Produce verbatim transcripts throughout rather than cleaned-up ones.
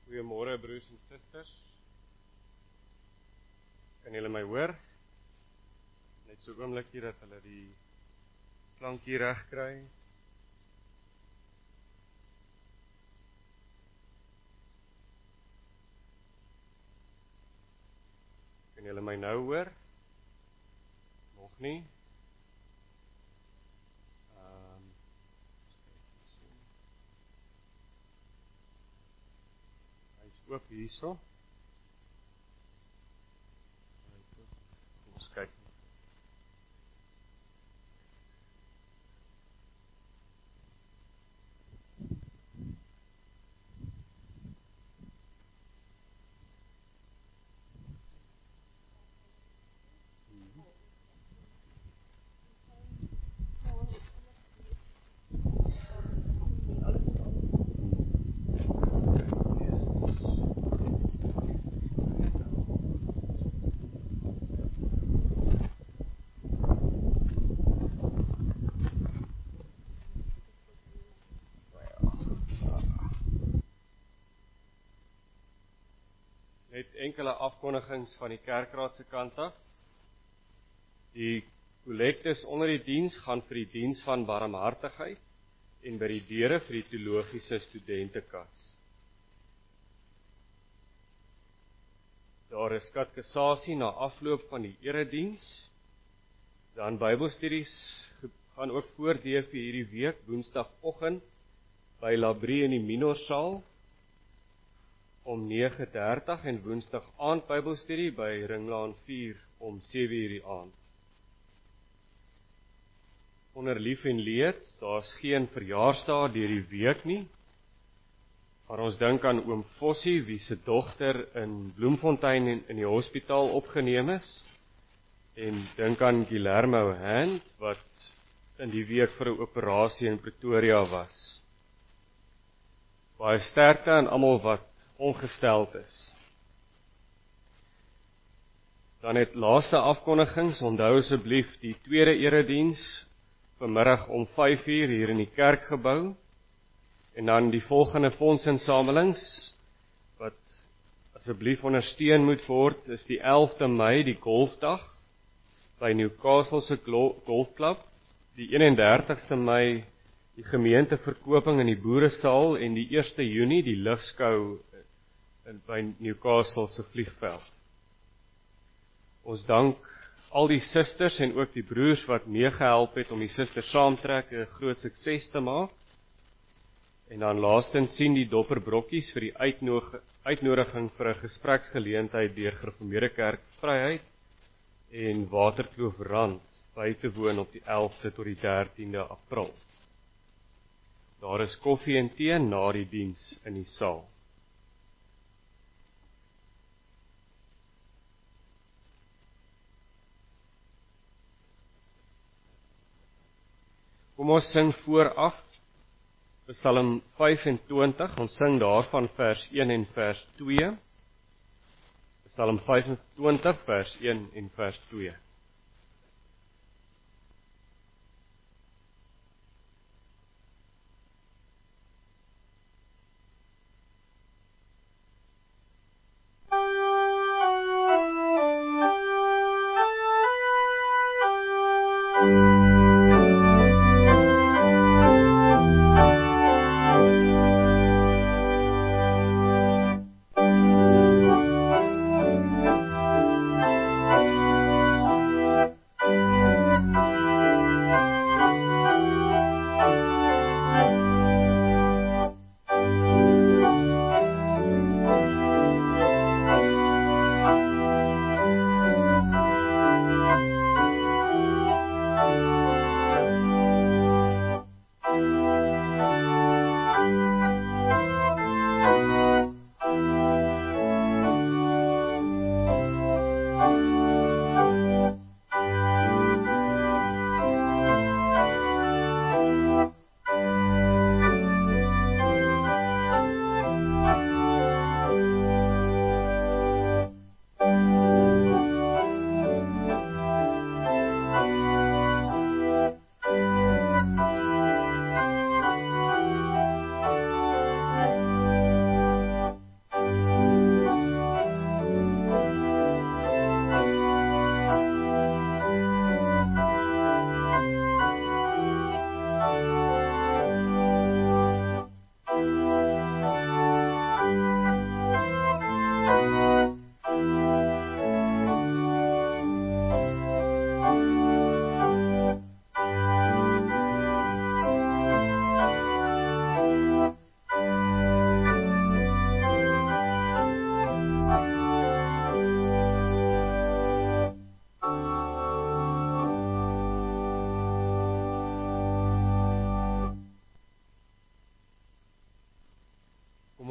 Goeiemôre broers en susters. Kan julle my hoor? Net so oomblik hier dat hulle die klank hier reg kry. Kan julle my nou hoor? Nog nie? Ehm Hy's oop hierso. Kom ons kyk. Net enkele afkondigings van die kerkraad se kant af. Die kollektes onder die diens gaan vir die diens van barmhartigheid en by die deure vir die teologiese studentekas. Daar is katekisasie na afloop van die erediens. Dan Bybelstudies gaan ook voor D V hierdie week, woensdagoggend by Labrie in die Minorsaal om nege dertig en woensdag aand Bybelstudie by Ringlaan vier om sewe uur die aand. Onder lief en leed, daar's geen verjaarsdae deur die week nie. Maar ons dink aan oom Fossie, wie se dogter in Bloemfontein in, in die hospitaal opgeneem is. En dink aan Guillermo Hand, wat in die week vir 'n operasie in Pretoria was. Baie sterkte aan almal wat ongesteld is. Dan het laaste afkondigings, onthou asseblief die tweede erediens vanmiddag om vyf uur hier in die kerkgebou, en dan die volgende fondsinsamelings wat asseblief ondersteun moet word, is die elfde Mei, die golfdag by Newcastle se golfklub, die eenendertigste Mei die gemeenteverkoping in die boeresaal en die eerste Junie die ligskou in by Newcastle se vliegveld. Ons dank al die susters en ook die broers wat meegehelp het om die susters saamtrek 'n groot sukses te maak. En dan laastens sien die dopperbrokkies vir die uitnodig, uitnodiging vir 'n gespreksgeleentheid deur Gereformeerde Kerk Vryheid en Waterkloof Rand by te woon op die elfde tot die dertiende April. Daar is koffie en tee na die diens in die saal. Kom ons sing vooraf Psalm vyf en twintig, ons sing daarvan vers een en vers twee. Psalm vyf en twintig vers een en vers twee. Thank you.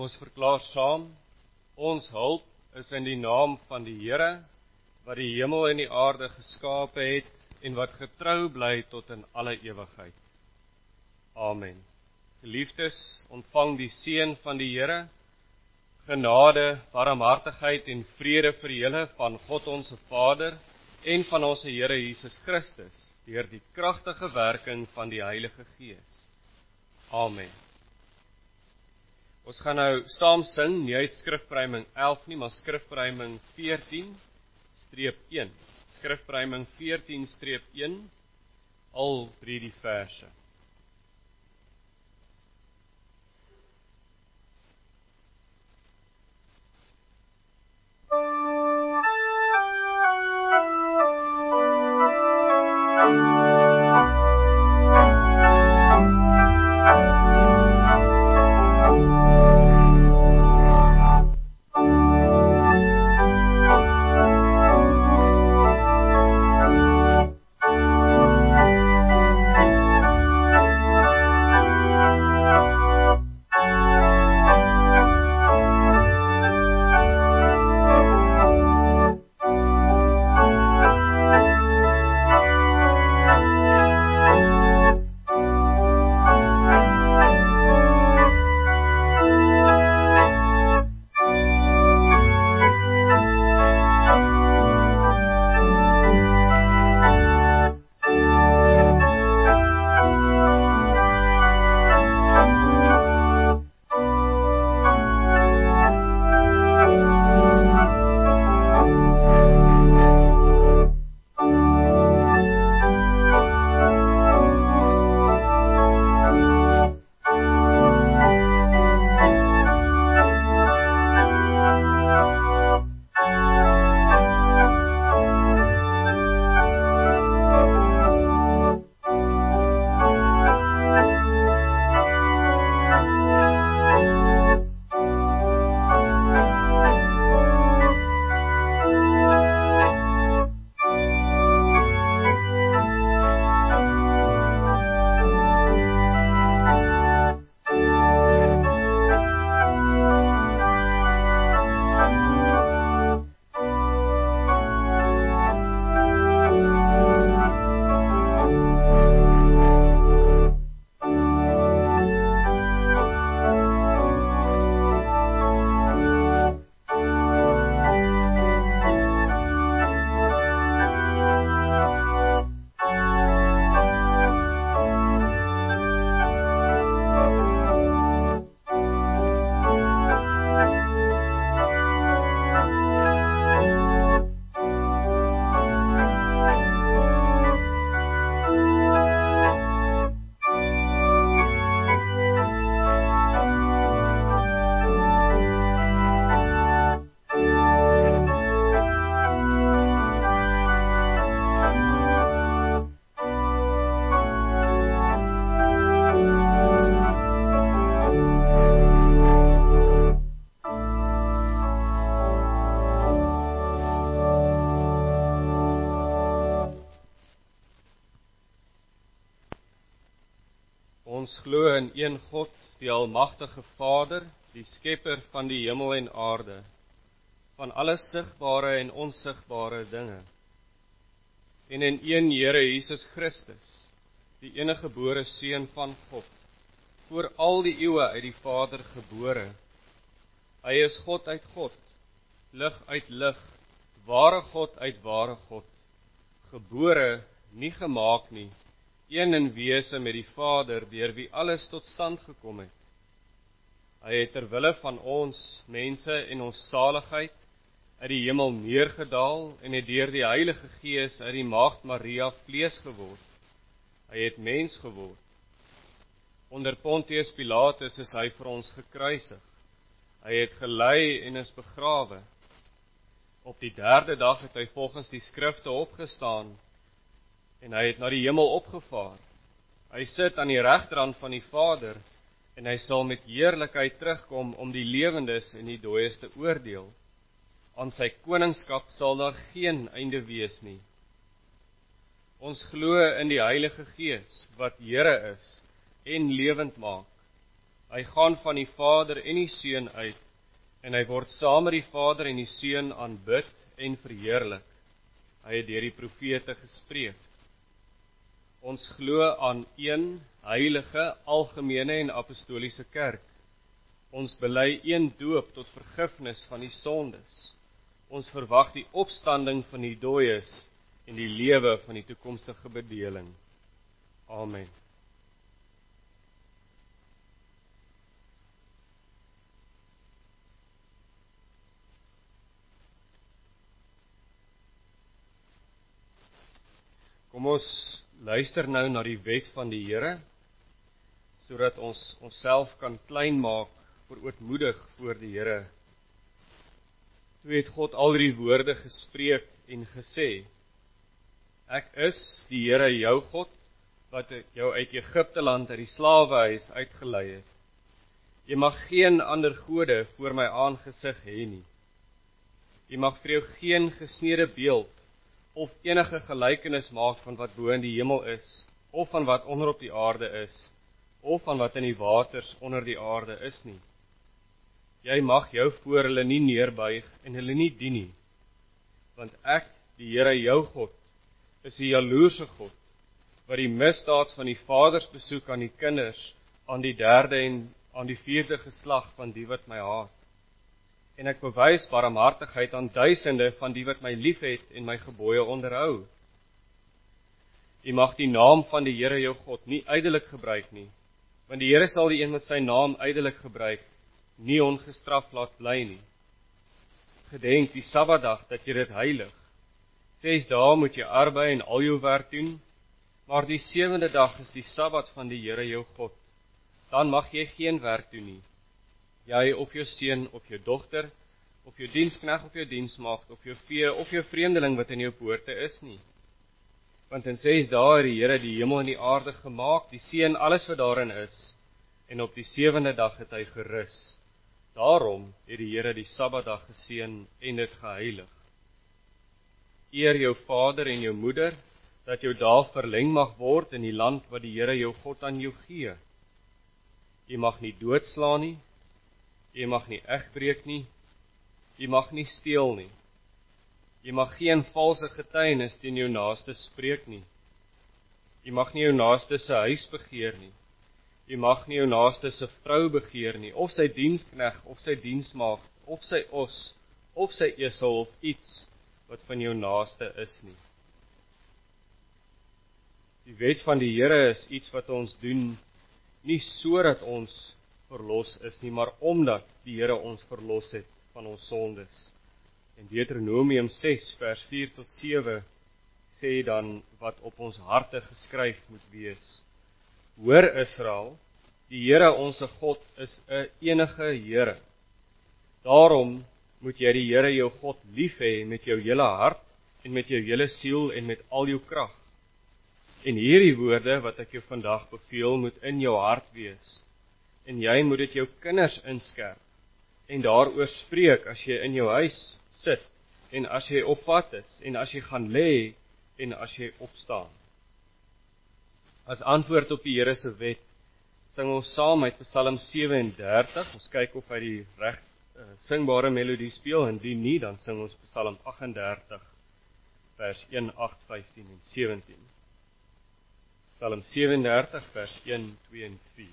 Kom ons verklaar saam, ons hulp is in die naam van die Here, wat die hemel en die aarde geskape het, en wat getrou bly tot in alle ewigheid. Amen. Geliefdes, ontvang die seën van die Here, genade, barmhartigheid en vrede vir julle van God ons Vader en van ons Here Jesus Christus, deur die kragtige werking van die Heilige Gees. Amen. Ons gaan nou saam sing, nie uit skrifruiming elf nie, maar skrifruiming veertien streep een. Skrifruiming veertien streep een, al drie die verse. Ons glo in een God, die almagtige Vader, die skepper van die hemel en aarde, van alle sigbare en onsigbare dinge, en in een Here Jesus Christus, die enige gebore Seun van God, voor al die eeue uit die Vader gebore. Hy is God uit God, lig uit lig, ware God uit ware God, gebore, nie gemaak nie, een in wese met die Vader, deur wie alles tot stand gekom het. Hy het ter wille van ons, mense en ons saligheid, uit die hemel neergedaal en het deur die Heilige Gees uit die maagd Maria vlees geword. Hy het mens geword. Onder Pontius Pilatus is hy vir ons gekruisig. Hy het gelei en is begrawe. Op die derde dag het hy volgens die skrifte opgestaan, en hy het na die hemel opgevaar. Hy sit aan die regterhand van die Vader, en hy sal met heerlikheid terugkom om die lewendes en die dooies te oordeel. Aan sy koningskap sal daar geen einde wees nie. Ons glo in die Heilige Gees, wat Here is en lewend maak. Hy gaan van die Vader en die Seun uit, en hy word saam met die Vader en die Seun aanbid en verheerlik. Hy het deur die profete gespreek. Ons glo aan een heilige, algemene en apostoliese kerk. Ons bely een doop tot vergifnis van die sondes. Ons verwag die opstanding van die dooies en die lewe van die toekomstige bedeling. Amen. Kom ons luister nou na die wet van die Here, sodat ons onsself kan klein maak, verootmoedig voor die Here. Toe het God al die woorde gespreek en gesê: Ek is die Here jou God, wat jou uit Egipte land uit die slawehuis uitgelei het. Jy mag geen ander gode voor my aangesig hê nie. Jy mag vir jou geen gesnede beeld of enige gelykenis maak van wat bo in die hemel is, of van wat onder op die aarde is, of van wat in die waters onder die aarde is nie. Jy mag jou voor hulle nie neerbuig en hulle nie dien nie, want ek, die Here jou God, is 'n jaloerse God, wat die misdaad van die vaders besoek aan die kinders, aan die derde en aan die vierde geslag van die wat my haat. En ek bewys barmhartigheid aan duisende van die wat my liefhet en my gebooie onderhou. Jy mag die naam van die Here jou God nie ydelik gebruik nie, want die Here sal die een met sy naam ydelik gebruik, nie ongestraf laat bly nie. Gedenk die Sabbatdag dat jy dit heilig. Ses dae moet jy arbei en al jou werk doen, maar die sewende dag is die Sabbat van die Here jou God. Dan mag jy geen werk doen nie. Jy of jou seun of jou dogter, of jou diensknegt of jou diensmaagd, of jou vee of jou vreemdeling wat in jou poorte is nie. Want in ses dae het die Here die hemel en die aarde gemaak, die see en alles wat daarin is, en op die sewende dag het hy gerus. Daarom het die Here die Sabbatdag geseën en dit geheilig. Eer jou vader en jou moeder, dat jou dae verleng mag word in die land wat die Here jou God aan jou gee. Jy mag nie doodslaan nie, jy mag nie egbreek nie, jy mag nie steel nie, jy mag geen valse getuienis teen jou naaste spreek nie, jy mag nie jou naaste se huis begeer nie, jy mag nie jou naaste se vrou begeer nie, of sy diensknegt, of sy diensmaagd, of sy os, of sy esel, of iets wat van jou naaste is nie. Die wet van die Here is iets wat ons doen, nie sodat ons verlos is nie, maar omdat die Here ons verlos het van ons sondes. En Deuteronomium ses vers vier tot sewe sê dan wat op ons harte geskryf moet wees. Hoor Israel, die Here onse God is 'n enige Here. Daarom moet jy die Here jou God lief hê met jou hele hart en met jou hele siel en met al jou krag. En hierdie woorde wat ek jou vandag beveel, moet in jou hart wees. En jy moet dit jou kinders inskerp en daaroor spreek as jy in jou huis sit en as jy op pad is en as jy gaan lê en as jy opstaan. As antwoord op die Here se wet, sing ons saam uit Psalm sewe en dertig. Ons kyk of hy die reg uh, singbare melodie speel, en indien nie, dan sing ons Psalm agt en dertig vers een, agt, vyftien en sewentien. Psalm sewe en dertig vers een, twee en vier.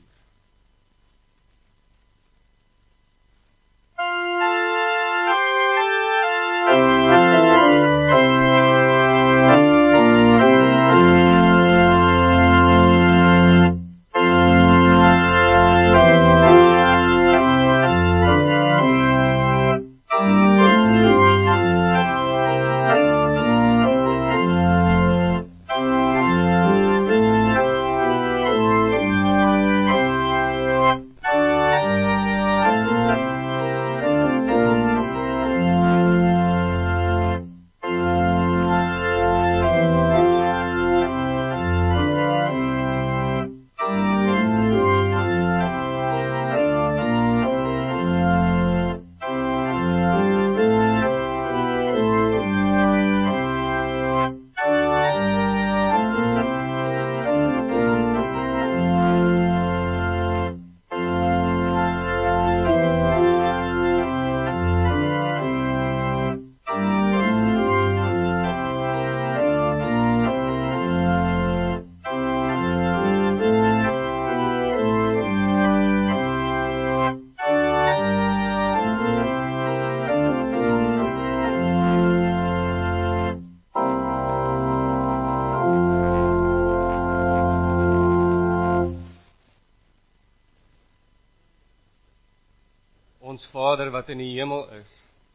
ons Vader wat in die hemel is.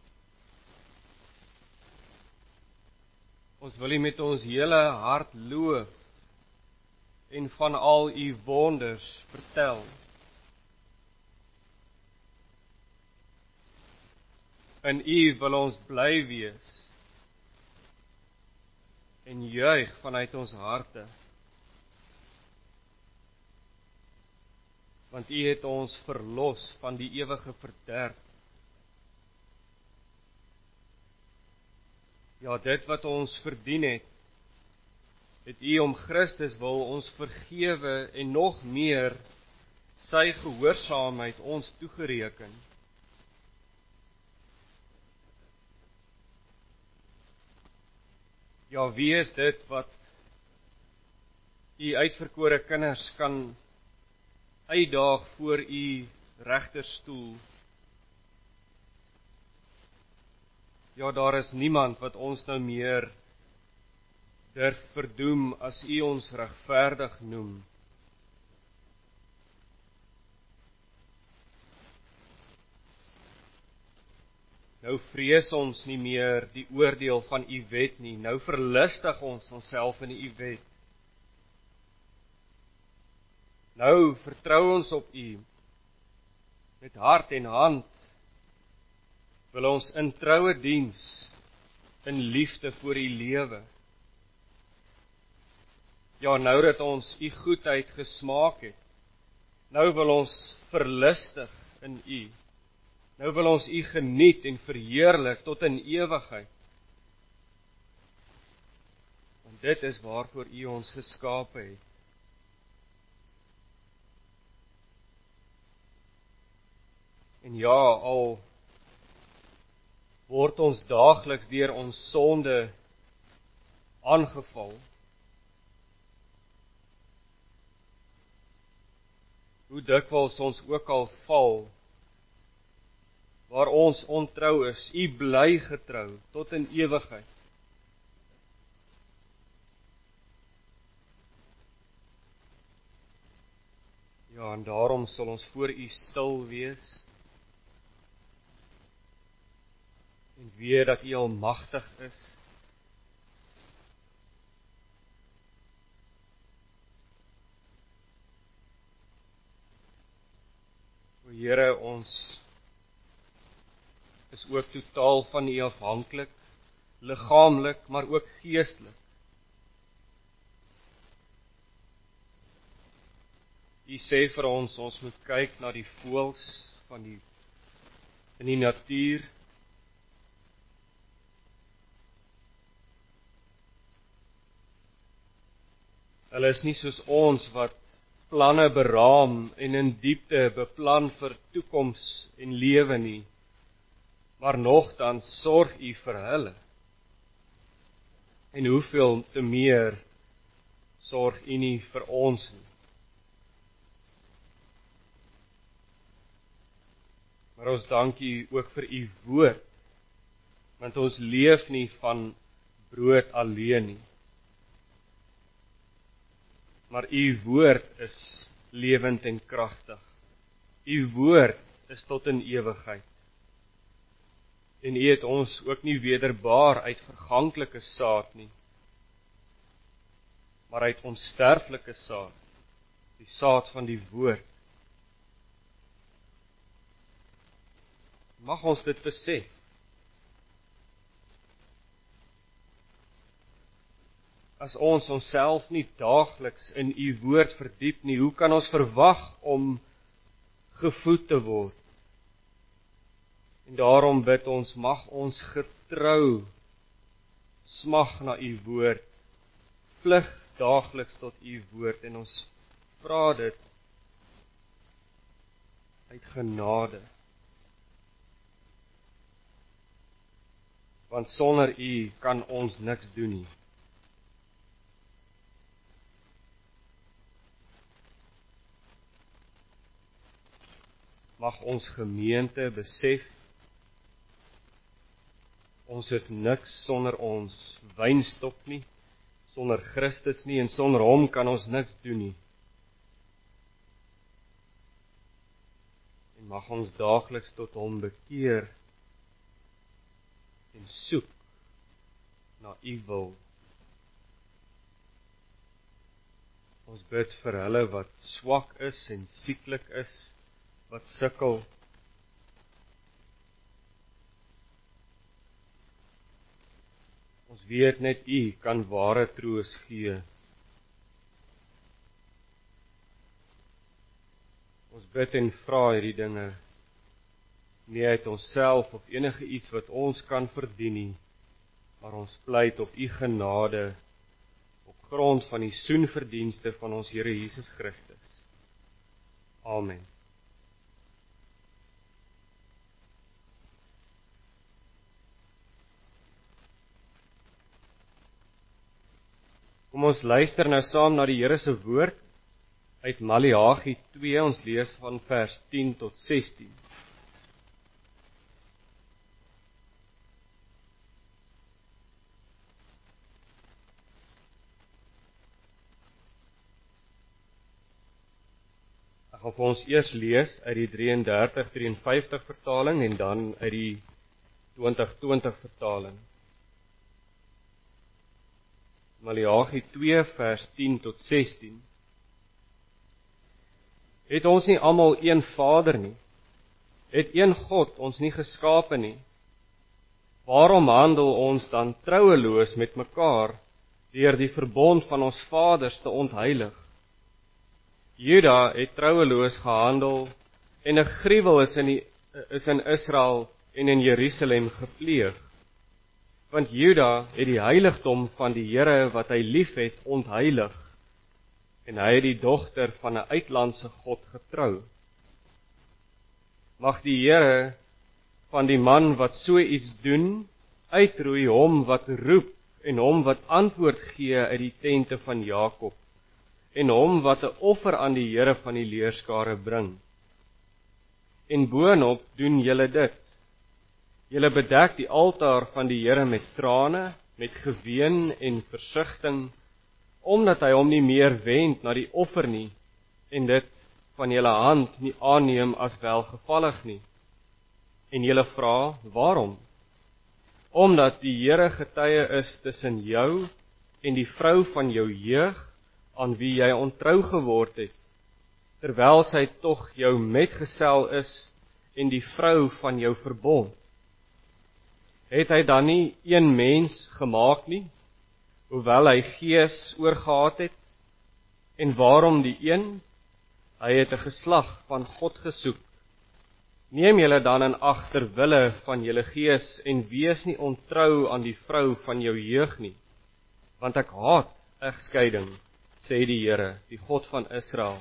Ons wil U met ons hele hart loof en van al U wonders vertel. In U wil ons bly wees en juig vanuit ons harte. Want U het ons verlos van die ewige verderf. Ja, dit wat ons verdien het, het U om Christus wil ons vergewe en nog meer sy gehoorsaamheid ons toegereken. Ja, wie is dit wat U uitverkore kinders kan uitdaag voor U regterstoel? Ja, daar is niemand wat ons nou meer durf verdoem as U ons regverdig noem. Nou vrees ons nie meer die oordeel van U wet nie, nou verlustig ons onsself in U wet. Nou vertrou ons op U, met hart en hand, wil ons in troue diens, in liefde vir U lewe. Ja, nou dat ons U goedheid gesmaak het, nou wil ons verlustig in U. Nou wil ons U geniet en verheerlik tot in ewigheid. Want dit is waarvoor U ons geskape het. En ja, al word ons daagliks deur ons sonde aangeval. Hoe dikwels ons ook al val, waar ons ontrou is, U bly getrou tot in ewigheid. Ja, en daarom sal ons voor U stil wees, en weet dat U almagtig is. O Here, ons is ook totaal van U afhanklik, liggaamlik, maar ook geestelik. U sê vir ons, ons moet kyk na die voëls van die in die natuur. Hulle is nie soos ons wat planne beraam en in diepte beplan vir toekoms en lewe nie, maar nogtans sorg U vir hulle. En hoeveel te meer sorg U nie vir ons nie. Maar ons dank U ook vir U woord, want ons leef nie van brood alleen nie. Maar U woord is lewend en kragtig. U woord is tot in ewigheid. En U het ons ook nie wederbaar uit verganklike saad nie, maar uit onsterflike saad, die saad van die woord. Mag ons dit besef. As ons onsself nie daagliks in U woord verdiep nie, hoe kan ons verwag om gevoed te word? En daarom bid ons, mag ons getrou smag na U woord, vlug daagliks tot U woord, en ons vra dit uit genade. Want sonder U kan ons niks doen nie. Mag ons gemeente besef, ons is niks sonder ons wynstok nie, sonder Christus nie, en sonder Hom kan ons niks doen nie. en mag ons daagliks tot hom bekeer en soek na u wil. Ons bid vir hulle wat swak is en sieklik is, wat sukkel. Ons weet net u kan ware troos gee. Ons bid en vra hierdie dinge nie uit onsself of enige iets wat ons kan verdien nie, maar ons pleit op u genade op grond van die soenverdienste van ons Here Jesus Christus. Amen. Kom ons luister nou saam na die Here se woord uit Maleagi twee, ons lees van vers tien tot sestien. Ek gaan vir ons eers lees uit die drieëndertig drieënvyftig vertaling en dan uit die twintig twintig vertaling. Maleagi twee vers tien tot sestien. Het ons nie almal een Vader nie? Het een God ons nie geskape nie? Waarom handel ons dan troueloos met mekaar deur die verbond van ons vaders te ontheilig? Juda het troueloos gehandel en 'n gruwel is in die, is in Israel en in Jerusalem gepleeg. Want Juda het die heiligdom van die Here wat hy liefhet ontheilig, en hy het die dogter van 'n uitlandse god getrou. Mag die Here van die man wat so iets doen, uitroei hom wat roep en hom wat antwoord gee uit die tente van Jakob, en hom wat 'n offer aan die Here van die leerskare bring. En boonop doen julle dit. Julle bedek die altaar van die Here met trane, met geween en versigtiging, omdat hy hom nie meer wend na die offer nie, en dit van julle hand nie aanneem as welgevallig nie. En julle vra, waarom? Omdat die Here getuie is tussen jou en die vrou van jou jeug, aan wie jy ontrou geword het, terwyl sy tog jou metgesel is en die vrou van jou verbond. Het hy dan nie een mens gemaak nie, hoewel hy gees oorgehad het, en waarom die een? Hy het 'n geslag van God gesoek. Neem julle dan in ag ter wille van julle gees, en wees nie ontrou aan die vrou van jou jeug nie, want ek haat egskeiding, sê die Here, die God van Israel.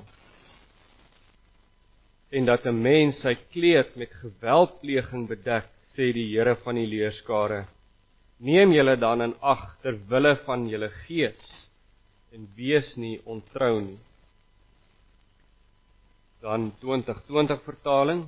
En dat 'n mens sy kleed met geweldpleging bedek, sê die Here van die leerskare. Neem julle dan in ag ter wille van julle gees, en wees nie ontrou nie. Dan twintig twintig vertaling.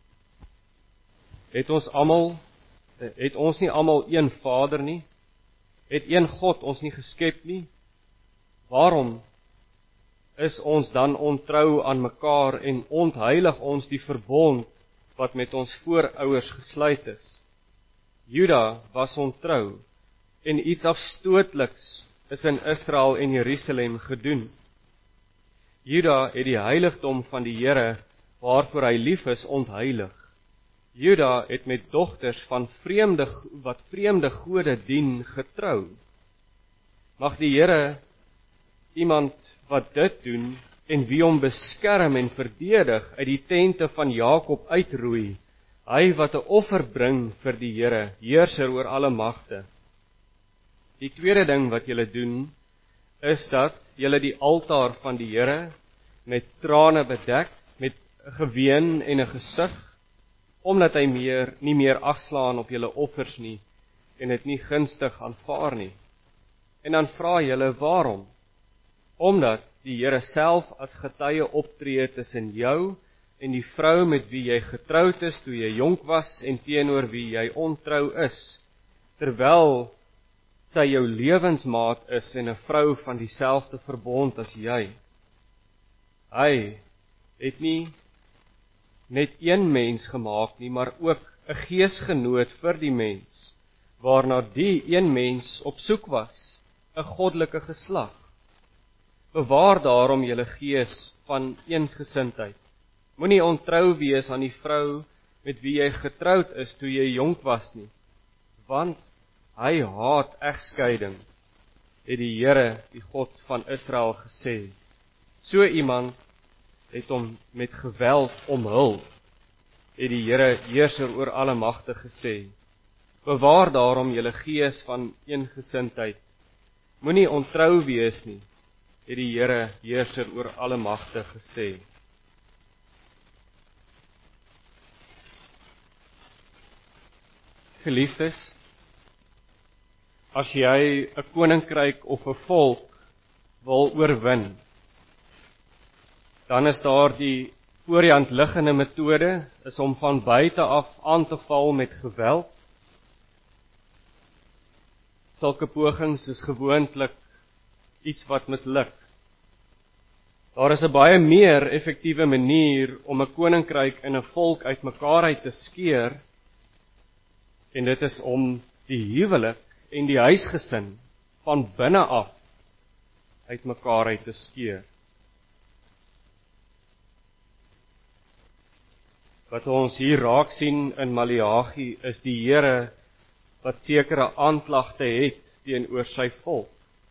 Het ons almal, het ons nie almal een Vader nie? Het een God ons nie geskep nie? Waarom is ons dan ontrou aan mekaar en ontheilig ons die verbond wat met ons voorouers gesluit is? Juda was ontrou en iets afstootliks is in Israel en Jerusalem gedoen. Juda het die heiligdom van die Here waarvoor hy lief is ontheilig. Juda het met dogters van vreemde wat vreemde gode dien getrou. Mag die Here iemand wat dit doen en wie hom beskerm en verdedig uit die tente van Jakob uitroei, hy wat 'n offer bring vir die Here, heerser oor alle magte. Die tweede ding wat julle doen, is dat julle die altaar van die Here met trane bedek, met geween en 'n gesig, omdat hy meer nie meer agslaan op julle offers nie en dit nie gunstig aanvaar nie. En dan vra julle waarom? Omdat die Here self as getuie optree tussen jou en die vrou met wie jy getroud is toe jy jonk was en teenoor wie jy ontrou is, terwyl sy jou lewensmaat is en 'n vrou van dieselfde verbond as jy. Hy het nie net een mens gemaak nie, maar ook 'n geesgenoot vir die mens, waarna die een mens op soek was, 'n goddelike geslag. Bewaar daarom julle gees van eensgesindheid. Moenie ontrou wees aan die vrou met wie jy getroud is toe jy jonk was nie, want hy haat egskeiding, het die Here, die God van Israel gesê. So iemand het hom met geweld omhul, het die Here, heerser oor alle magte, gesê. Bewaar daarom julle gees van eensgesindheid. Moenie ontrou wees nie, het die Here, heerser oor alle magte, gesê. Geliefdes, as jy 'n koninkryk of 'n volk wil oorwin, dan is daar die voor die hand liggende metode, is om van buite af aan te val met geweld. Sulke pogings is gewoonlik iets wat misluk. Daar is 'n baie meer effektiewe manier om 'n koninkryk en 'n volk uitmekaar uit te skeer, en dit is om die huwelik en die huisgesin van binne af uitmekaar uit te skeer. Wat ons hier raak sien in Maleagi is die Here wat sekere aanklagte het teenoor sy volk.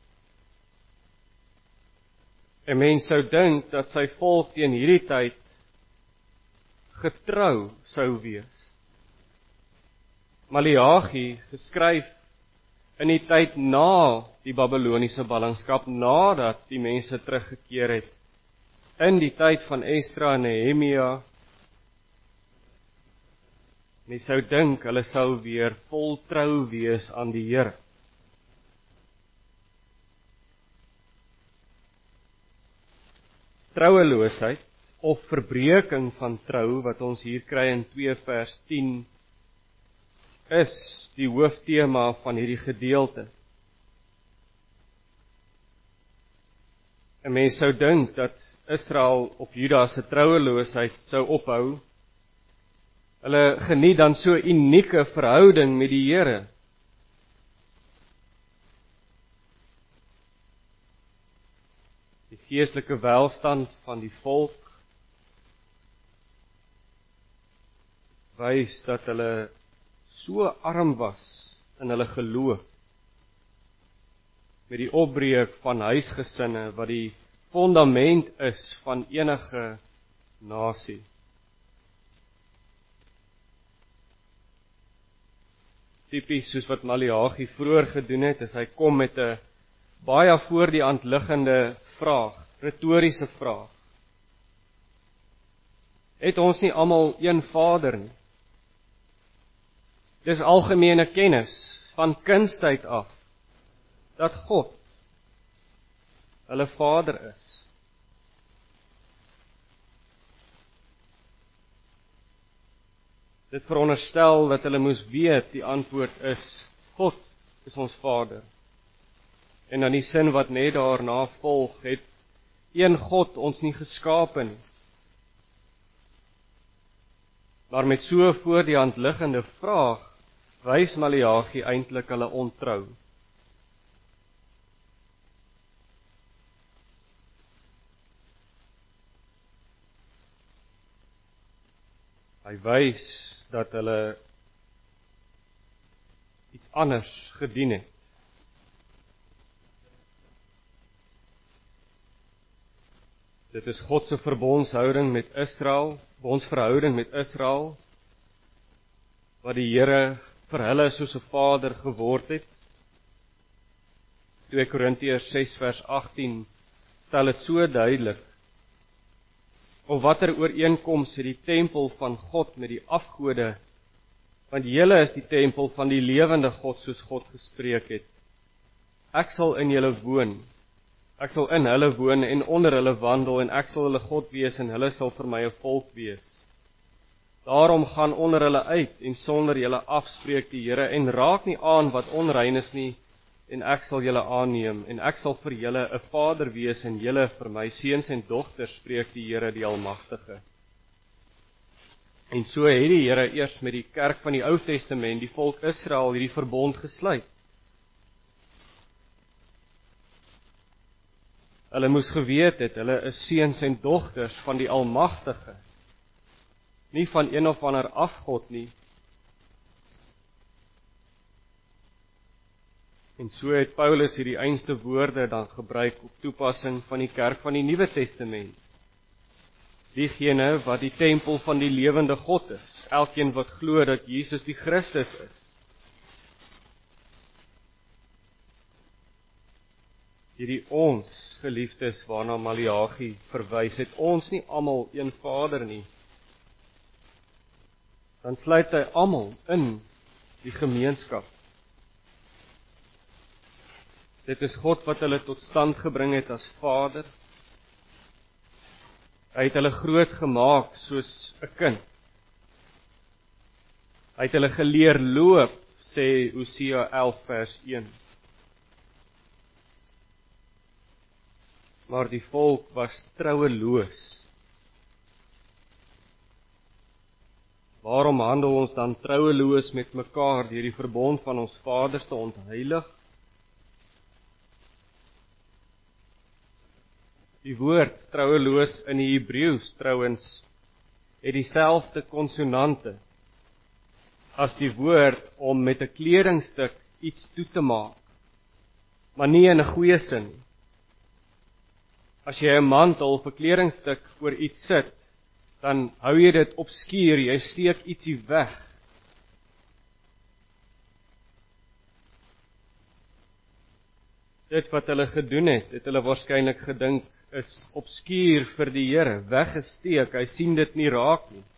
'n Mens sou dink dat sy volk teen hierdie tyd getrou sou wees. Maleagi, geskryf in die tyd na die Babyloniese ballingskap, nadat die mense teruggekeer het, in die tyd van Esdra en Nehemia. Mens sou dink hulle sou weer vol trou wees aan die Here. Troueloosheid of verbreeking van trou wat ons hier kry in twee vers tien is die hooftema van hierdie gedeelte. 'n Mens sou dink dat Israel of Juda se troueloosheid sou ophou. Hulle geniet dan so 'n unieke verhouding met die Here. Die geestelike welstand van die volk wys dat hulle so arm was in hulle geloof, met die opbreek van huisgesinne wat die fondament is van enige nasie. Tipies soos wat Maleagi vroeër gedoen het, is hy kom met 'n baie voor die hand liggende vraag, retoriese vraag. Het ons nie almal een Vader nie? Dis algemene kennis van kindsheid af dat God hulle Vader is. Dit veronderstel dat hulle moes weet, die antwoord is, God is ons Vader. En dan die sin wat net daarna volg, het een God ons nie geskape nie. Maar met so voor die hand liggende vraag, wys Maleagi eintlik hulle ontrou. Hy wys dat hulle iets anders gedien het. Dit is God se verbondshouding met Israel, bondsverhouding met Israel, wat die Here vir hulle soos 'n Vader geword het. twee Korintiërs ses vers agttien stel dit so duidelik. Of watter ooreenkoms het die tempel van God met die afgode, want julle is die tempel van die lewende God soos God gespreek het. Ek sal in julle woon, ek sal in hulle woon en onder hulle wandel, en ek sal hulle God wees en hulle sal vir my 'n volk wees. Daarom gaan onder hulle uit en sonder julle afspreek die Here, en raak nie aan wat onrein is nie, en ek sal julle aanneem, en ek sal vir julle 'n Vader wees, en julle vir my seuns en dogters, spreek die Here die Almagtige. En so het die Here eers met die kerk van die Ou Testament, die volk Israel, hierdie verbond gesluit. Hulle moes geweet het, hulle is seuns en dogters van die Almagtige, nie van een of ander afgod nie. En so het Paulus hierdie einste woorde dan gebruik op toepassing van die kerk van die Nuwe Testament. Diegene wat die tempel van die lewende God is, elkeen wat glo dat Jesus die Christus is. Hierdie ons, geliefdes, waarna Maleagi verwys, het ons nie almal een Vader nie. Dan sluit hy almal in die gemeenskap. Dit is God wat hulle tot stand gebring het as Vader. Hy het hulle groot gemaak soos 'n kind. Hy het hulle geleer loop, sê Hosea elf vers een. Maar die volk was troueloos. Waarom handel ons dan troueloos met mekaar deur die verbond van ons vaders te ontheilig? Die woord troueloos in die Hebreëus trouens het dieselfde konsonante as die woord om met 'n kledingstuk iets toe te maak, maar nie in 'n goeie sin nie. As jy 'n mantel of 'n kledingstuk oor iets sit, dan hou jy dit obskuur, jy steek ietsie weg. Dit wat hulle gedoen het, het hulle waarskynlik gedink is obskuur vir die Here, weggesteek, hy sien dit nie raak nie.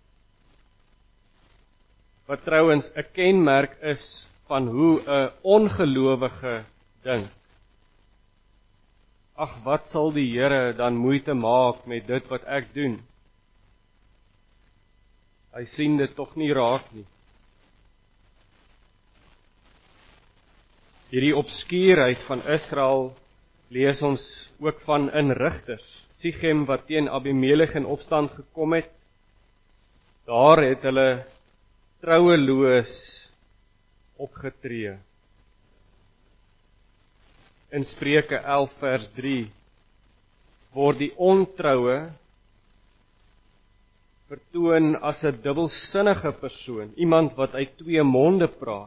Wat trouens 'n kenmerk is van hoe 'n ongelowige dink. Ag, wat sal die Here dan moeite maak met dit wat ek doen? Hy sien dit tog nie raak nie. Hierdie obskuurheid van Israel lees ons ook van in Rigters. Sichem wat teen Abimelech in opstand gekom het, daar het hulle troueloos opgetree. In Spreuke elf vers drie word die ontroue vertoon as 'n dubbelsinnige persoon, iemand wat uit twee monde praat,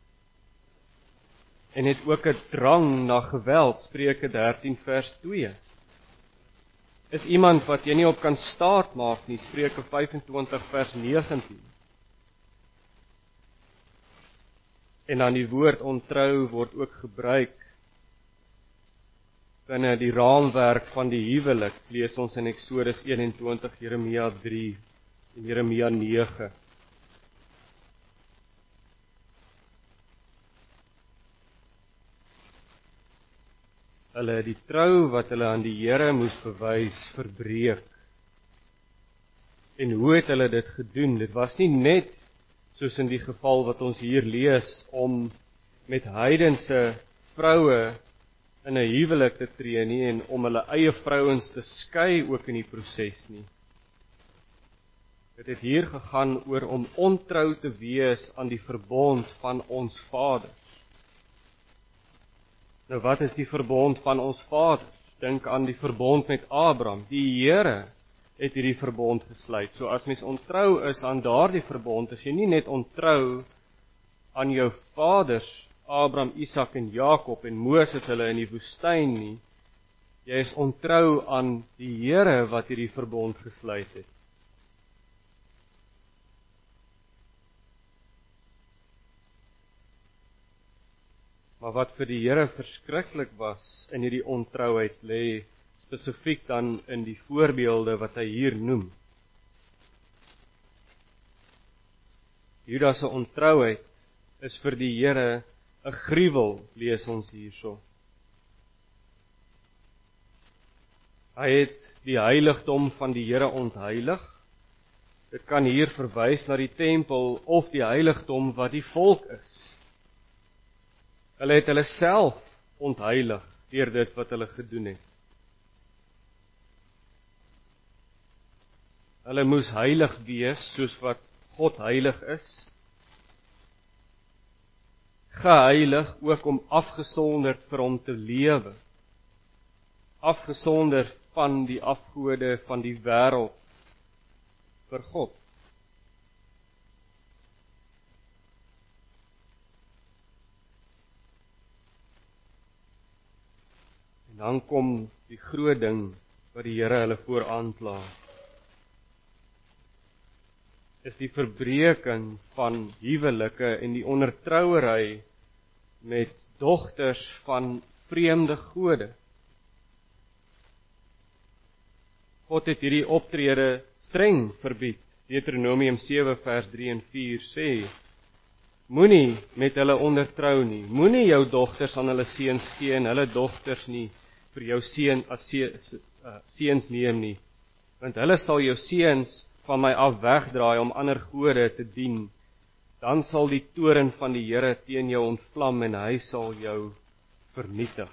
en het ook 'n drang na geweld, Spreuke dertien vers twee. Is iemand wat jy nie op kan staat maak nie, Spreuke vyf en twintig vers negentien. En dan die woord ontrou word ook gebruik binne die raamwerk van die huwelik, lees ons in Eksodus eenentwintig, Jeremia drie en Jeremia nege. Hulle het die trou wat hulle aan die Here moes bewys, verbreek. En hoe het hulle dit gedoen? Dit was nie net, soos in die geval wat ons hier lees, om met heidense vroue in 'n huwelik te tree nie, en om hulle eie vrouens te skei ook in die proses nie. Dit het hier gegaan oor om ontrou te wees aan die verbond van ons vaders. Nou wat is die verbond van ons vaders? Dink aan die verbond met Abraham. Die Here het hierdie verbond gesluit. So as mens ontrou is aan daardie verbond, is jy nie net ontrou aan jou vaders, Abraham, Isak en Jakob en Moses hulle in die woestyn nie. Jy is ontrou aan die Here wat hierdie verbond gesluit het. Maar wat vir die Here verskriklik was in hierdie ontrouheid, lê spesifiek dan in die voorbeelde wat hy hier noem. Judas se ontrouheid is vir die Here 'n gruwel, lees ons hierso. Hy het die heiligdom van die Here ontheilig. Dit kan hier verwys na die tempel of die heiligdom wat die volk is. Hulle het hulle self ontheilig deur dit wat hulle gedoen het. Hulle moes heilig wees, soos wat God heilig is, geheilig ook om afgesonderd vir hom te lewe, afgesonderd van die afgode van die wêreld vir God. En dan kom die groot ding wat die Here hulle voor aankla. Is die verbreeking van huwelike en die ondertrouery met dogters van vreemde gode. God het hierdie optrede streng verbied. Deuteronomium sewe vers drie en vier sê, moenie met hulle ondertrou nie, moenie jou dogters aan hulle seuns gee en hulle dogters nie vir jou seun as seuns neem nie, want hulle sal jou seuns van my af wegdraai om ander gode te dien, dan sal die toorn van die Here teen jou ontvlam en hy sal jou vernietig.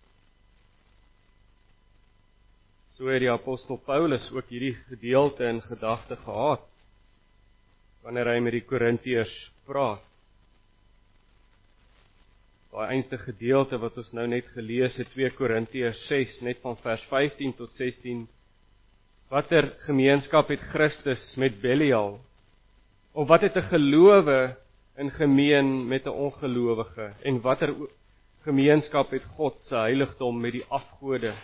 So het die apostel Paulus ook hierdie gedeelte in gedagte gehad, wanneer hy met die Korintiërs praat. Daai einste gedeelte wat ons nou net gelees het, twee Korintiërs ses, net van vers vyftien tot sestien, watter gemeenskap het Christus met Belial? Of wat het 'n gelowe in gemeen met 'n ongelowige? En watter gemeenskap het God se heiligdom met die afgode?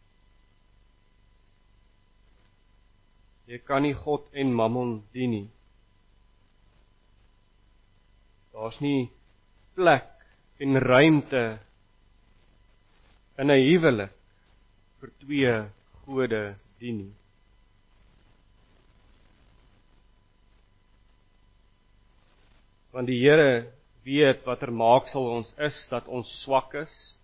Jy kan nie God en Mammon dien nie. Daar's nie plek en ruimte in 'n huwelik vir twee gode dien nie. Want die Here weet watter maaksel ons is, dat ons swak is,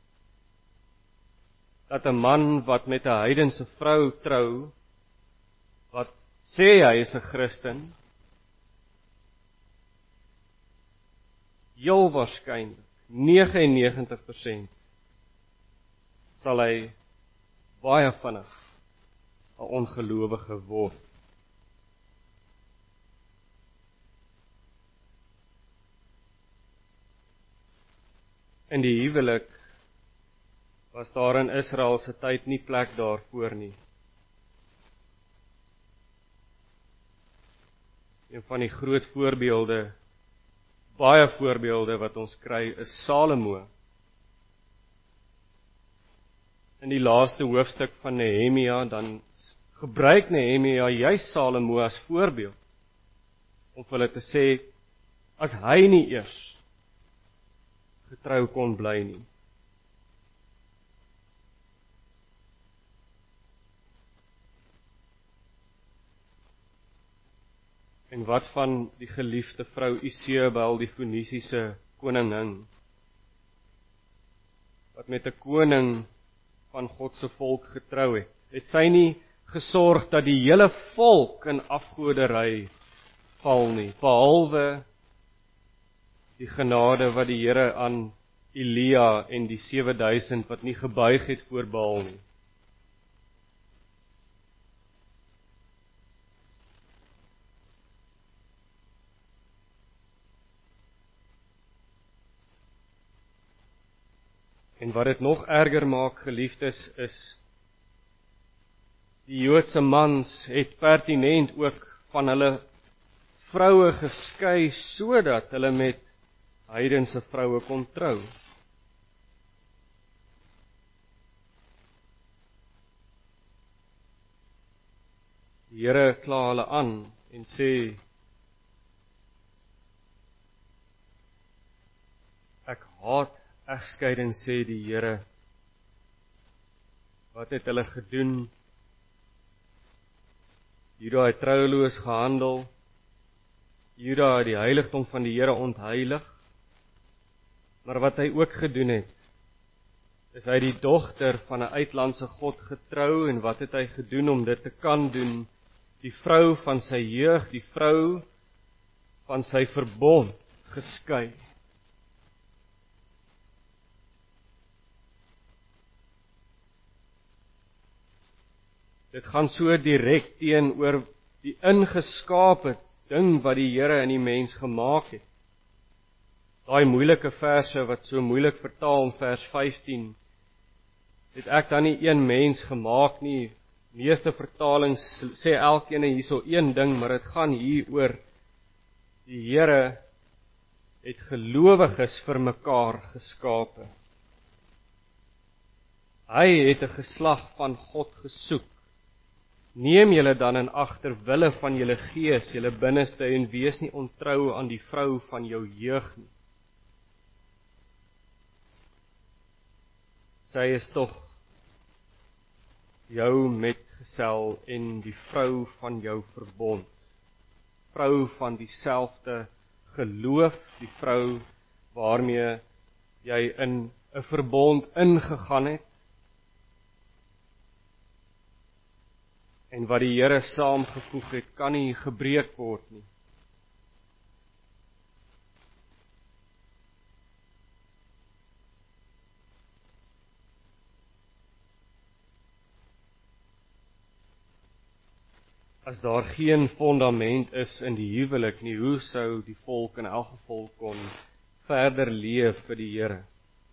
dat 'n man wat met 'n heidense vrou trou, wat sê hy is 'n Christen, heel waarskynlik negenennegentig persent sal hy baie vinnig 'n ongelowige word. In die huwelik was daar in Israel se tyd nie plek daarvoor nie. Een van die groot voorbeelde, baie voorbeelde wat ons kry, is Salomo. In die laaste hoofstuk van Nehemia, dan gebruik Nehemia juis Salomo as voorbeeld, om vir hulle te sê, as hy nie eers getrou kon bly nie. En wat van die geliefde vrou Isebel, die Fonisiese koningin, wat met 'n koning van God se volk getrou het? Het sy nie gesorg dat die hele volk in afgodery val nie, behalwe die genade wat die Here aan Elia en die sewe duisend wat nie gebuig het voor Baal nie. En wat dit nog erger maak, geliefdes, is die Joodse mans het pertinent ook van hulle vroue geskei sodat hulle met heidense vroue kon trou. Die Here kla hulle aan en sê, ek haat egskeiding, sê die Here. Wat het hulle gedoen? Juda het trouloos gehandel. Juda het die heiligdom van die Here ontheilig. Maar wat hy ook gedoen het, is hy die dogter van 'n uitlandse god getrou, en wat het hy gedoen om dit te kan doen? Die vrou van sy jeug, die vrou van sy verbond geskei. Dit gaan so direk teenoor die ingeskaapte ding wat die Here in die mens gemaak het. Daai moeilike verse wat so moeilik vertaal in vers vyftien, het ek dan nie een mens gemaak nie. Meeste vertalings sê elkeen hierso een ding, maar dit gaan hier oor die Here het gelowiges vir mekaar geskape. Hy het 'n geslag van God gesoek. Neem julle dan in ag ter wille van julle gees, julle binneste, en wees nie ontrou aan die vrou van jou jeug nie. Sy is tog jou metgesel en die vrou van jou verbond. Vrou van dieselfde geloof, die vrou waarmee jy in 'n verbond ingegaan het, en wat die Here saamgevoeg het, kan nie gebreek word nie. As daar geen fondament is in die huwelik nie, hoe sou die volk in elk geval kon verder leef vir die Here?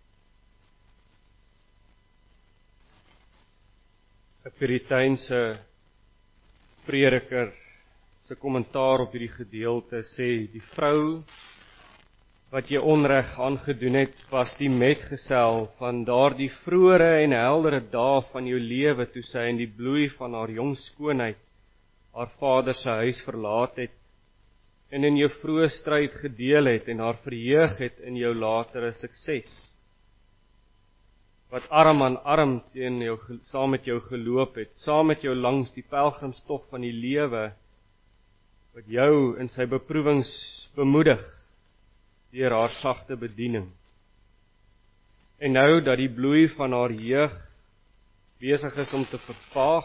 'n Puriteinse prediker se kommentaar op hierdie gedeelte sê, die vrou wat jy onreg aangedoen het, was die metgesel van daardie vroeëre en heldere dae van jou lewe, toe sy in die bloei van haar jong skoonheid haar vader se huis verlaat het, en in jou vroeë stryd gedeel het, en haar verheug het in jou latere sukses. Wat arm aan arm teen jou, saam met jou geloop het, saam met jou langs die pelgrimstog van die lewe, wat jou in sy beproewings bemoedig, deur haar sagte bediening. En nou dat die bloei van haar jeug besig is om te vervaag,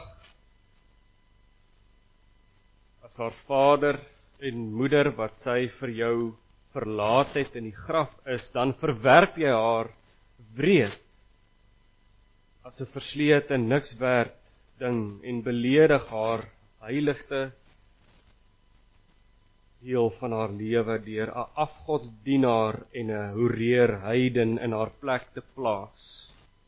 as haar vader en moeder wat sy vir jou verlaat het in die graf is, dan verwerp jy haar wreed as 'n verslete niks werd ding en beledig haar heiligste deel van haar lewe deur 'n afgodsdienaar en 'n hoereer heiden in haar plek te plaas.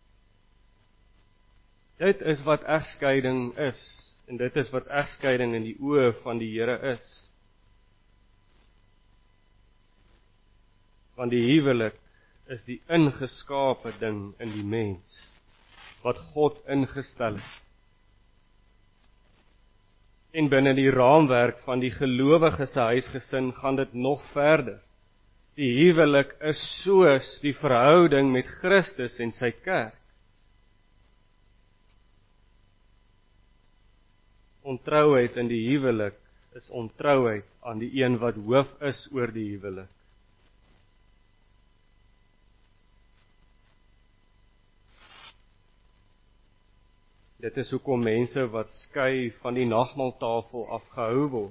Dit is wat egskeiding is, en dit is wat egskeiding in die oë van die Here is. Want die huwelik is die ingeskape ding in die mens, wat God ingestel het. En binne die raamwerk van die gelowige se huisgesin gaan dit nog verder. Die huwelik is soos die verhouding met Christus en sy kerk. Ontrouheid in die huwelik is ontrouheid aan die een wat hoof is oor die huwelik. Dit is hoekom mense wat skei van die nagmaaltafel afgehou word.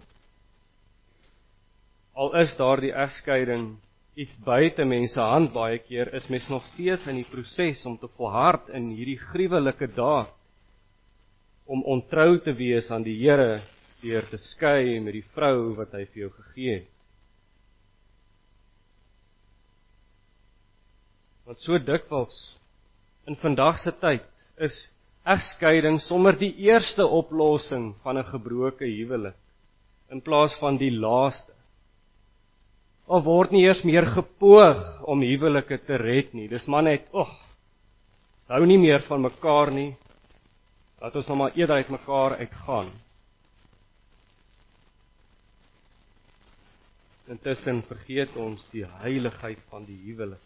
Al is daar die egskeiding iets buite mense hand baie keer, is mens nog steeds in die proses om te volhard in hierdie gruwelike daad, om ontrou te wees aan die Here deur te skei met die vrou wat hy vir jou gegee het. Want so dikwels in vandag se tyd is egskeiding sommer die eerste oplossing van 'n gebroke huwelik, in plaas van die laaste. Al word nie eers meer gepoog om huwelike te red nie. Dis maar net, "Ag, hou nie meer van mekaar nie. Laat ons nou maar eerder uit mekaar uitgaan." Intussen vergeet ons die heiligheid van die huwelik.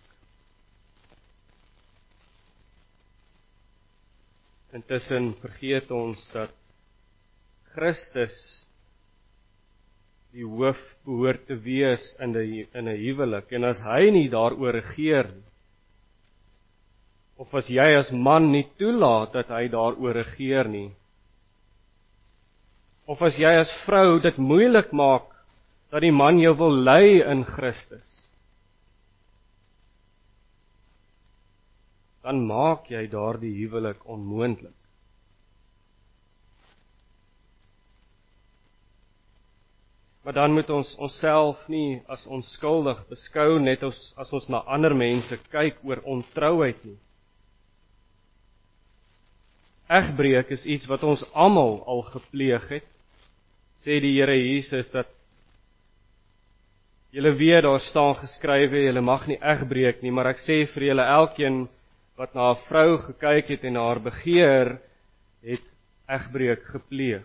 Intussen vergeet ons dat Christus die hoof behoort te wees in 'n in 'n huwelik, en as hy nie daaroor regeer nie, of as jy as man nie toelaat dat hy daaroor regeer nie, of as jy as vrou dit moeilik maak dat die man jou wil lei in Christus, dan maak jy daardie huwelik onmoontlik. Maar dan moet ons onsself nie as onskuldig beskou net as, as ons na ander mense kyk oor ontrouheid nie. Egbreek is iets wat ons almal al gepleeg het, sê die Here Jesus, dat julle weet daar staan geskrywe, julle mag nie egbreek nie, maar ek sê vir julle elkeen wat na 'n vrou gekyk het en haar begeer, het egbreek gepleeg.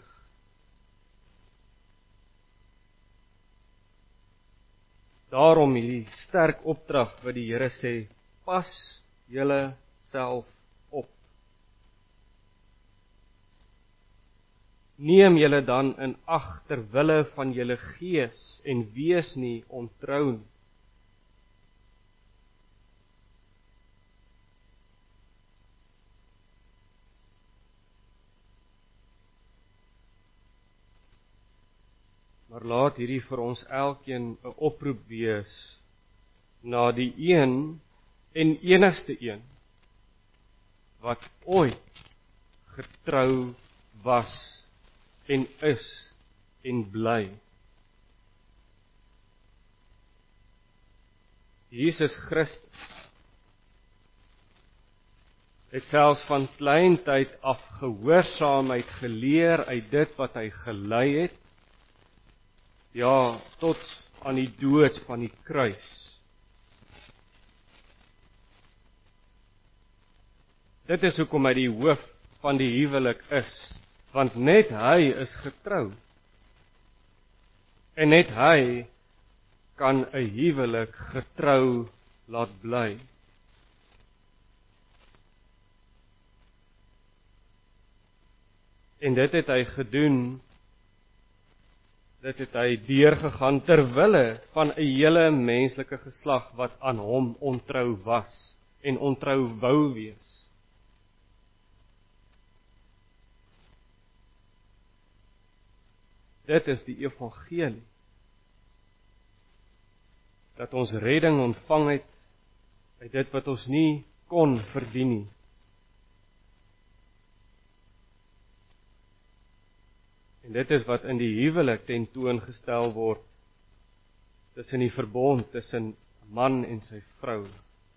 Daarom hierdie sterk opdrag wat die Here sê, pas julle self op. Neem julle dan in ag ter wille van julle gees en wees nie ontrou nie. Maar laat hierdie vir ons elkeen 'n oproep wees na die een en enigste een wat ooit getrou was en is en bly. Jesus Christus het selfs van klein tyd af gehoorsaamheid geleer uit dit wat hy gelei het, ja, tot aan die dood van die kruis. Dit is hoekom hy die hoof van die huwelik is, want net hy is getrou. En net hy kan 'n huwelik getrou laat bly. En dit het hy gedoen, dit het hy deurgegaan ter wille van 'n hele menslike geslag wat aan hom ontrou was en ontrou wou wees. Dit is die evangelie. Dat ons redding ontvang het uit dit wat ons nie kon verdien nie. En dit is wat in die huwelik tentoongestel word tussen die verbond tussen man en sy vrou.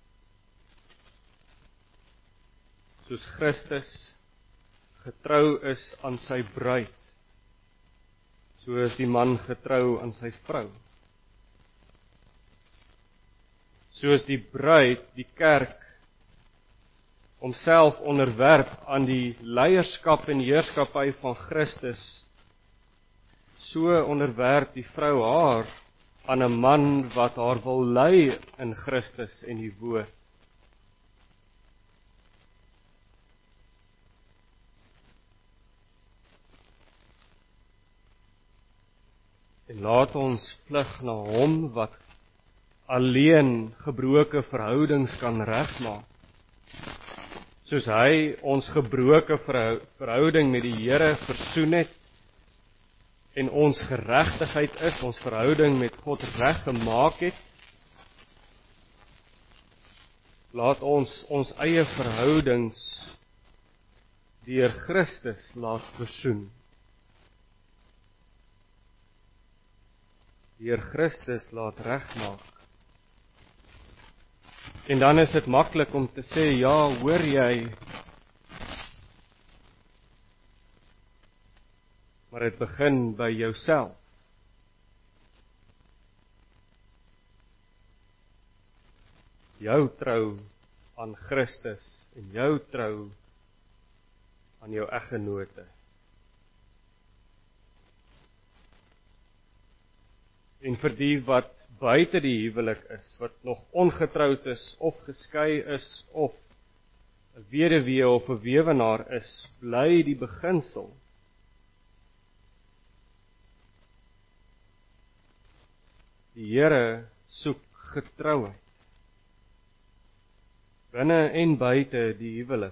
Soos Christus getrou is aan sy bruid, so is die man getrou aan sy vrou. Soos die bruid, die kerk, homself onderwerp aan die leierskap en heerskappy van Christus, so onderwerp die vrou haar aan 'n man wat haar wil lei in Christus en die woord. En laat ons vlug na hom wat alleen gebroke verhoudings kan regmaak. Soos hy ons gebroke verhouding met die Here versoen het en ons geregtigheid is, ons verhouding met God reggemaak het, laat ons ons eie verhoudings deur Christus laat versoen. Deur Christus laat regmaak. En dan is dit maklik om te sê, ja, hoor jy, maar dit begin by jouself. Jou trou aan Christus en jou trou aan jou eggenote. En vir die wat buite die huwelik is, wat nog ongetroud is, of geskei is, of 'n weduwee of 'n weewenaar is, bly die beginsel. Die Here soek getrouheid, binne en buite die huwelik.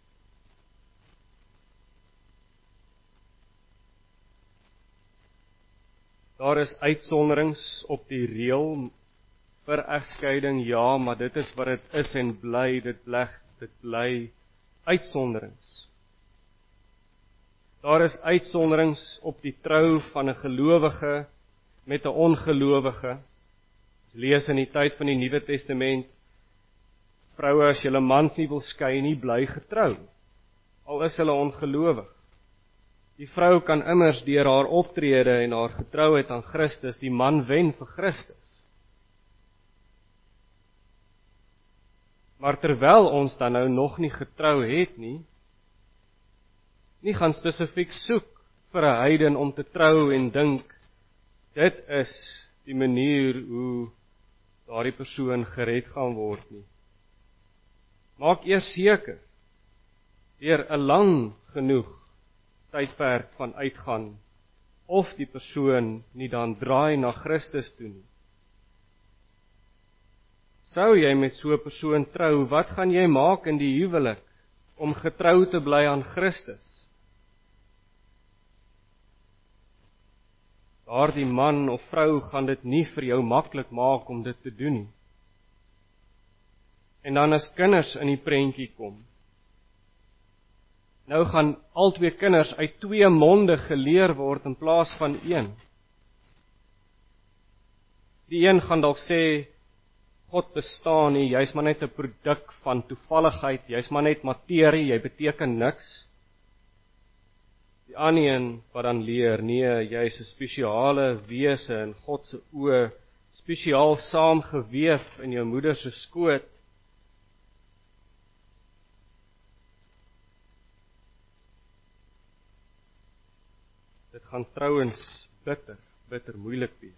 Daar is uitsonderings op die reël vir egskeiding, ja, maar dit is wat dit is en bly, dit bly, dit bly uitsonderings. Daar is uitsonderings op die trou van 'n gelowige met 'n ongelowige. Ons lees in die tyd van die Nuwe Testament, vroue as julle mans nie wil skei nie, bly getrou, al is hulle ongelowig. Die vrou kan immers deur haar optrede en haar getrouheid aan Christus die man wen vir Christus. Maar terwyl ons dan nou nog nie getrou het nie, nie gaan spesifiek soek vir 'n heiden om te trou en dink, dit is die manier hoe daardie persoon gered gaan word nie. Maak eers seker, deur 'n lang genoeg tydperk van uitgaan, of die persoon nie dan draai na Christus toe nie. Sou jy met so 'n persoon trou, wat gaan jy maak in die huwelik om getrou te bly aan Christus? Daardie man of vrou gaan dit nie vir jou maklik maak om dit te doen nie. En dan as kinders in die prentjie kom, nou gaan albei kinders uit twee monde geleer word in plaas van een. Die een gaan dalk sê, God bestaan nie, jy's maar net 'n produk van toevalligheid, jy's maar net materie, jy beteken niks. Die ander een wat dan leer, nee, jy's 'n spesiale wese in God se oë, spesiaal saamgeweef in jou moeder se skoot. Dit gaan trouens bitter, bitter moeilik wees.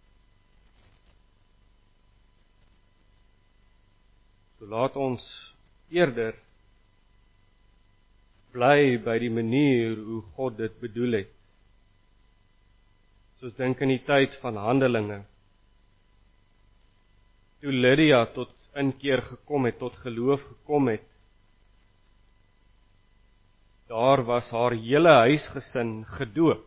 So laat ons eerder bly by die manier hoe God dit bedoel het. Soos dink in die tyd van Handelinge, toe Lydia tot inkeer gekom het, tot geloof gekom het, daar was haar hele huisgesin gedoop.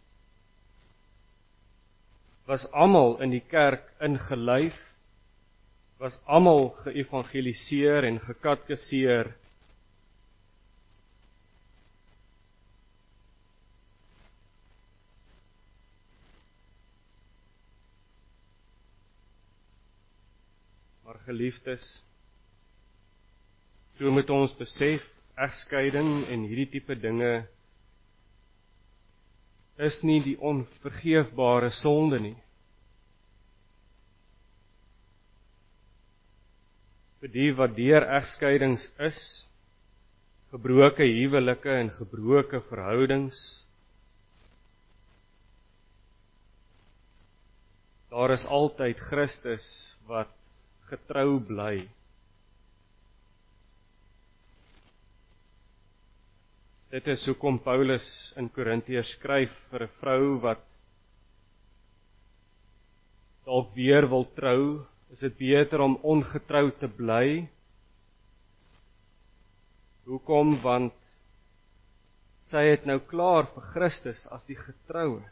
Was almal in die kerk ingelyf, was almal geëvangeliseer en gekatkiseer. Maar geliefdes, so moet ons besef, egskeiding en hierdie tipe dinge is nie die onvergeefbare sonde nie. Vir die wat deur egskeidings is, gebroke huwelike en gebroke verhoudings, daar is altyd Christus wat getrou bly. Dit is hoekom Paulus in Korintiërs skryf vir 'n vrou wat dalk weer wil trou, is dit beter om ongetrou te bly. Hoekom? Want sy het nou klaar vir Christus as die getroue.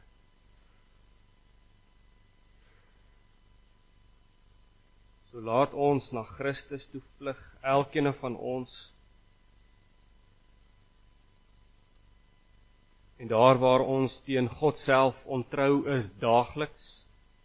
So laat ons na Christus toe vlug, elkeen van ons. En daar waar ons teen God self ontrou is daagliks,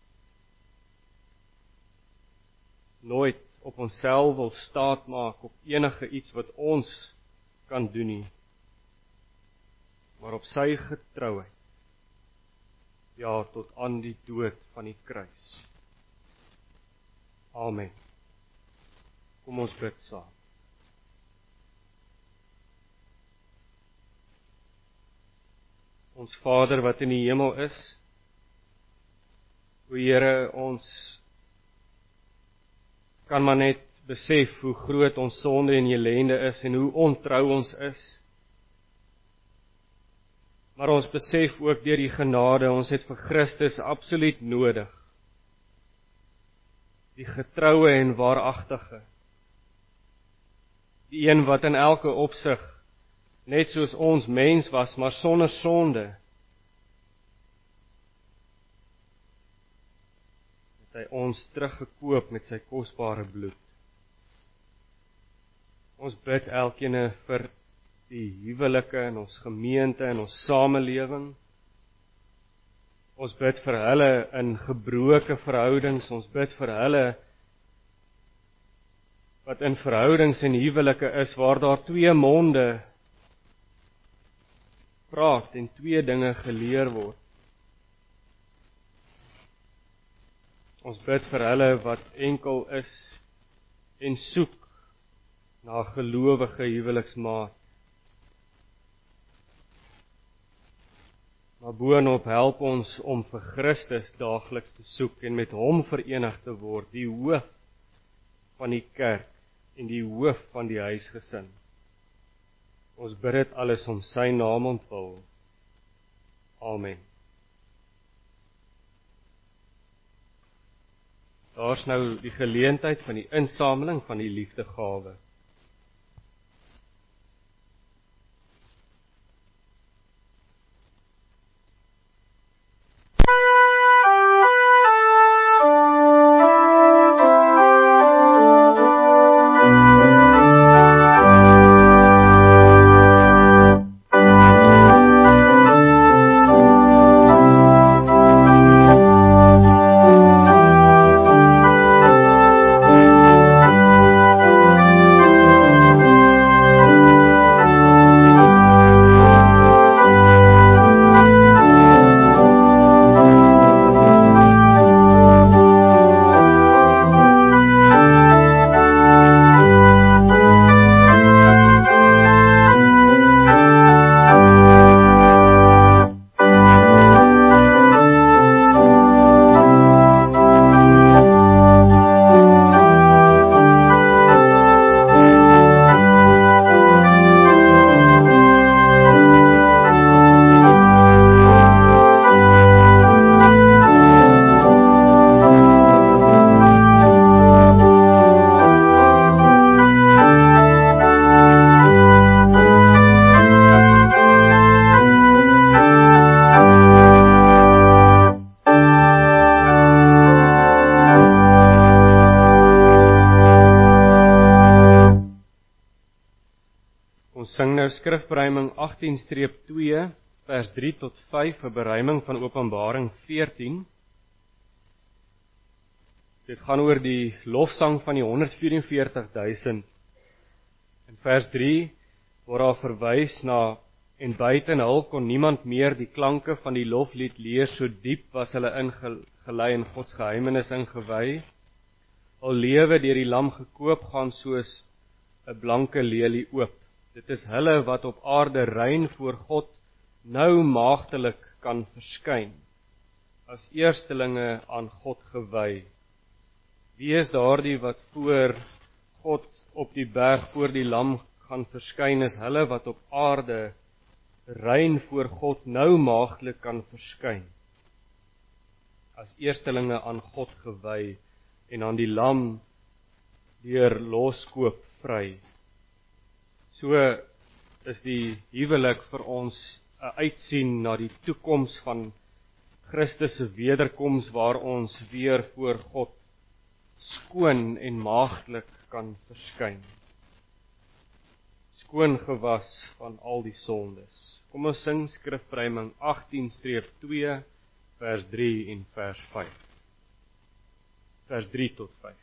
nooit op onsself wil staat maak op enige iets wat ons kan doen nie, maar op sy getrouheid, ja, tot aan die dood van die kruis. Amen. Kom ons bid saam. Ons Vader wat in die hemel is, o Here, ons kan maar net besef hoe groot ons sonde en ellende is en hoe ontrou ons is. Maar ons besef ook deur die genade, ons het vir Christus absoluut nodig. Die getroue en waaragtige. Die een wat in elke opsig net soos ons mens was, maar sonder sonde. Het hy ons teruggekoop met sy kosbare bloed. Ons bid elkeen vir die huwelike in ons gemeente en ons samelewing. Ons bid vir hulle in gebroke verhoudings, ons bid vir hulle wat in verhoudings en huwelike is, waar daar twee monde praat en twee dinge geleer word. Ons bid vir hulle wat enkel is en soek na gelowige huweliksmaat. Maar boonop help ons om vir Christus daagliks te soek en met hom verenig te word, die hoof van die kerk en die hoof van die huisgesin. Ons bid dit alles om sy naam ontwil. Amen. Daar's nou die geleentheid van die insameling van die liefdegawe. Sing nou skrifberuiming agttien twee vers drie tot vyf, 'n beruiming van Openbaring veertien. Dit gaan oor die lofsang van die honderdvyf en veertig duisend. In vers drie word daar verwys na en buiten hul kon niemand meer die klanke van die loflied leer, so diep was hulle ingelei in Gods geheimenis ingewy. Al lewe deur die lam gekoop gaan soos 'n blanke lelie oop. Dit is hulle wat op aarde rein voor God nou maagdelik kan verskyn, as eerstelinge aan God gewy. Wie is daardie wat voor God op die berg voor die lam gaan verskyn, is hulle wat op aarde rein voor God nou maagdelik kan verskyn, as eerstelinge aan God gewy en aan die lam deur loskoop vry. So is die huwelik vir ons 'n uitsien na die toekoms van Christus se wederkoms, waar ons weer voor God skoon en maagdelik kan verskyn. Skoon gewas van al die sondes. Kom ons sing skrifberuiming agttien twee vers drie en vers vyf. Vers drie tot vyf.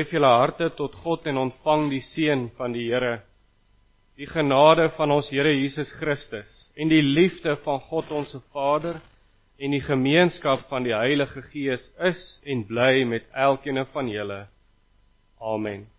Verhef julle harte tot God en ontvang die seën van die Here. Die genade van ons Here Jesus Christus en die liefde van God ons Vader en die gemeenskap van die Heilige Gees is en bly met elkeen van julle. Amen.